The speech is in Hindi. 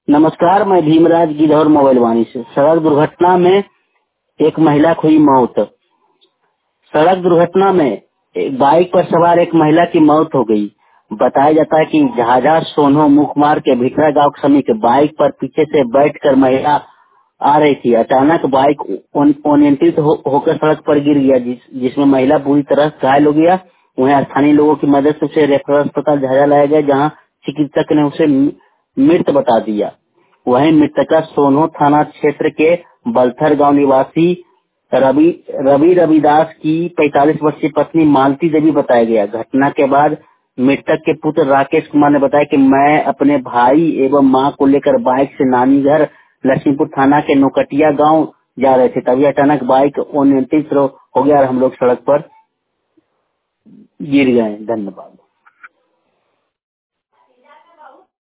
नमस्कार, मैं भीमराज गिद्धौर मोबाइल वाणी से। सड़क दुर्घटना में एक महिला की हुई मौत। सड़क दुर्घटना में एक बाइक पर सवार एक महिला की मौत हो गई। बताया जाता है कि झाझा सोनो मुखमार के भिटरा गांव के समीप बाइक पर पीछे से बैठकर महिला आ रही थी। अचानक बाइक अनियंत्रित होकर सड़क पर गिर गया, जिसमें महिला बुरी तरह घायल हो गया। उन्हें स्थानीय लोगों की मदद से उसे रेफरल अस्पताल झाझा लाया गया, जहां चिकित्सक ने उसे मृत बता दिया। वहीं मृतका सोनो थाना क्षेत्र के बलथर गांव निवासी रवि रविदास की 45 वर्षीय पत्नी मालती देवी बताया गया। घटना के बाद मृतक के पुत्र राकेश कुमार ने बताया कि मैं अपने भाई एवं मां को लेकर बाइक से नानी घर लक्ष्मीपुर थाना के नोकटिया गांव जा रहे थे। तभी अचानक बाइक अनियंत्रित हो गया और हम लोग सड़क पर गिर गए। धन्यवाद।